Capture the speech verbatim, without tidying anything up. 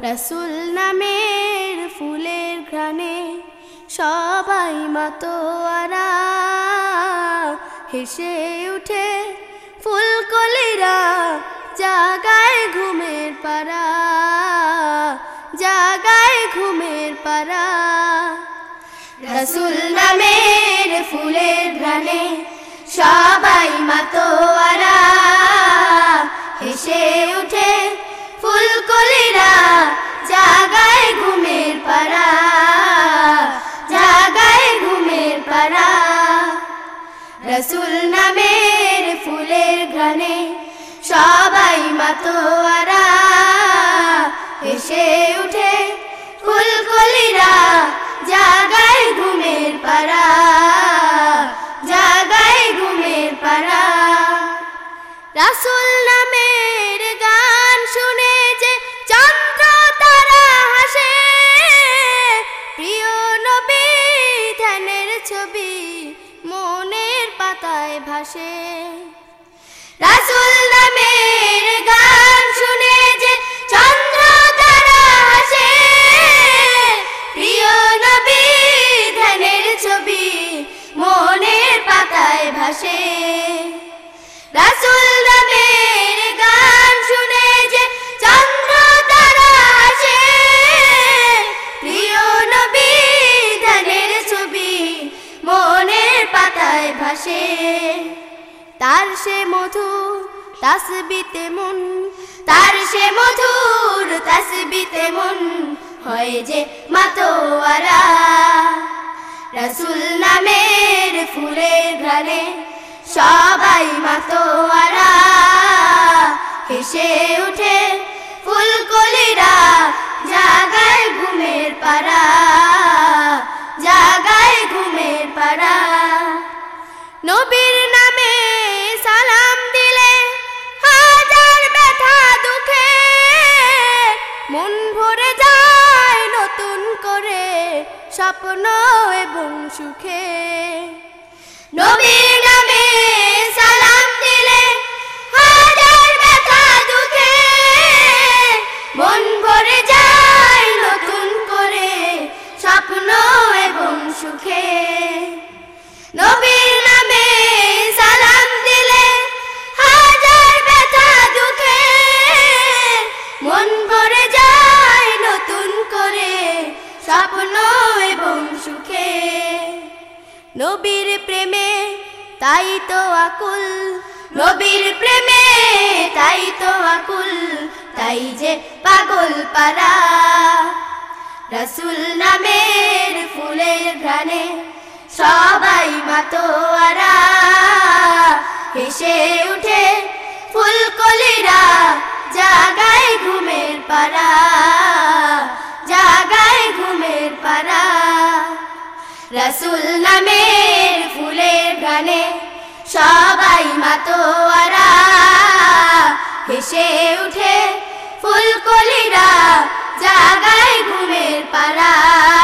রাসূল নামের ফুলের ঘ্রাণে সবাই মাতোয়ারা, হেসে উঠে ফুলকলিরা, জাগায় ঘুমের পারা, জাগায় ঘুমের পারা। রাসূল নামের ফুলের ঘ্রাণে সবাই মাতোয়ারা, হেসে উঠে ফুলকলিরা, জাগায় ঘুমের পারা, জাগায় ঘুমের পারা। রাসূল নামের ফুলের ঘ্রাণে সবাই মাতোয়ারা, হেসে উঠে ফুলকলিরা, জাগায় ঘুমের পারা, জাগায় ঘুমের পারা। রাসূল নামের গান শুনে যে চন্দ্র তারা হাসে, প্রিয় নবী ধ্যানের ছবি মনের পাতায় ভাসে। রাসূল নামের গান শুনে যে চন্দ্র তারা হাসে, প্রিয় নবী ধ্যানের ছবি মনের পাতায় ভাসে। রাসূল নামের গান শুনে যে চন্দ্র তারা হাসে, প্রিয় নবী ধ্যানের ছবি মনের পাতায় ভাসে। তার সে মধুর তাসবিতে মন, তার সে মধুর তাসবিতে মন হয় যে মাতোয়ারা। রাসূল নামের ফুলের ঘ্রাণে সবাই মাতোয়ারা, হেসে উঠে ফুলকলিরা, জাগায় ঘুমের পারা, জাগায় ঘুমের পারা। নবীর নামে সালাম দিলে হাজার ব্যথা দুঃখে মন ভরে যায় নতুন করে স্বপ্ন এবং সুখে। নবীর নামে সালাম দিলে হাজার ব্যথা দুঃখে মন ভরে যায় নতুন করে স্বপ্ন এবং সুখে। নবীর নামে সালাম দিলে হাজার ব্যথা দুঃখে মন ভরে যায় নতুন করে স্বপ্ন এবং সুখে। নবীর প্রেমে তাই তো আকুল, নবীর প্রেমে তাই তো আকুল, তাই যে পাগল পারা। রাসূল নামের ফুলের ঘ্রাণে সবাই মাতোয়ারা, হেসে উঠে ফুলকলিরা, জাগায় ঘুমের পারা, জাগায় ঘুমের পারা। রাসূল নামের ফুলের ঘ্রাণে সবাই মাতোয়ারা, হেসে উঠে ফুলকলিরা, জাগায় ঘুমের পারা।